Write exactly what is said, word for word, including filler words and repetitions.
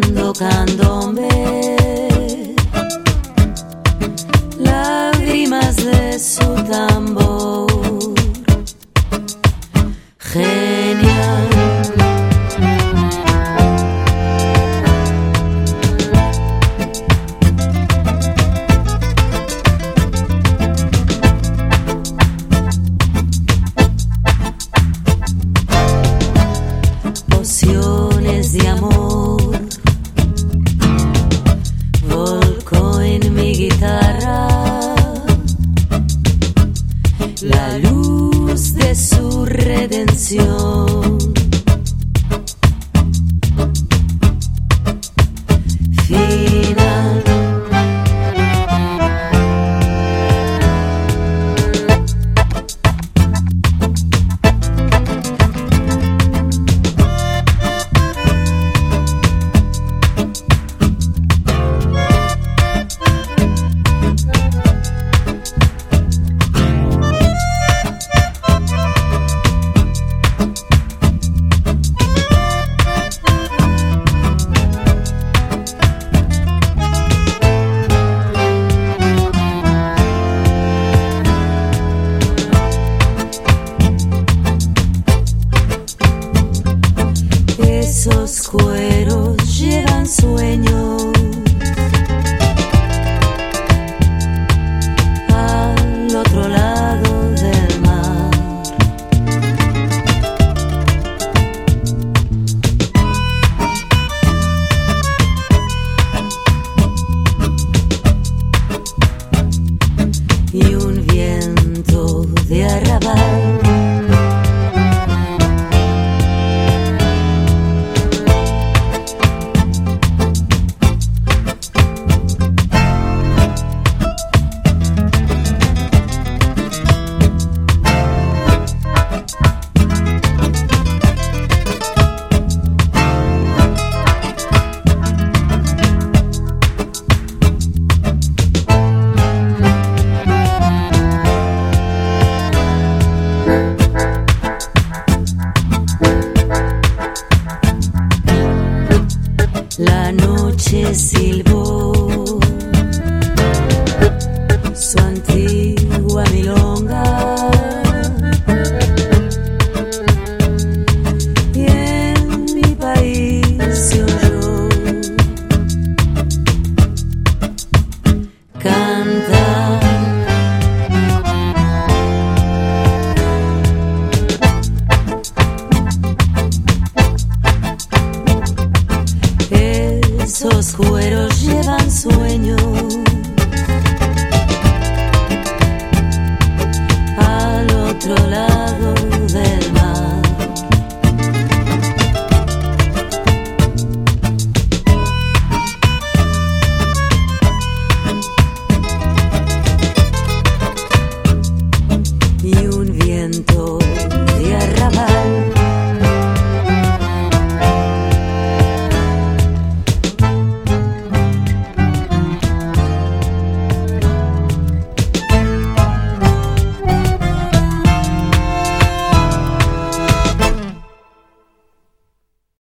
bailando candombe, lágrimas de su tambor. Genial. Pociones de amor volcó en mi guitarra la luz de su redención. Final. Esos cueros llevan sueños al otro lado del mar. Y un viento de arrabal la noche silbó su antigua milonga y en mi país se oyó cantar. Esos cueros llevan sueños al otro lado del mar.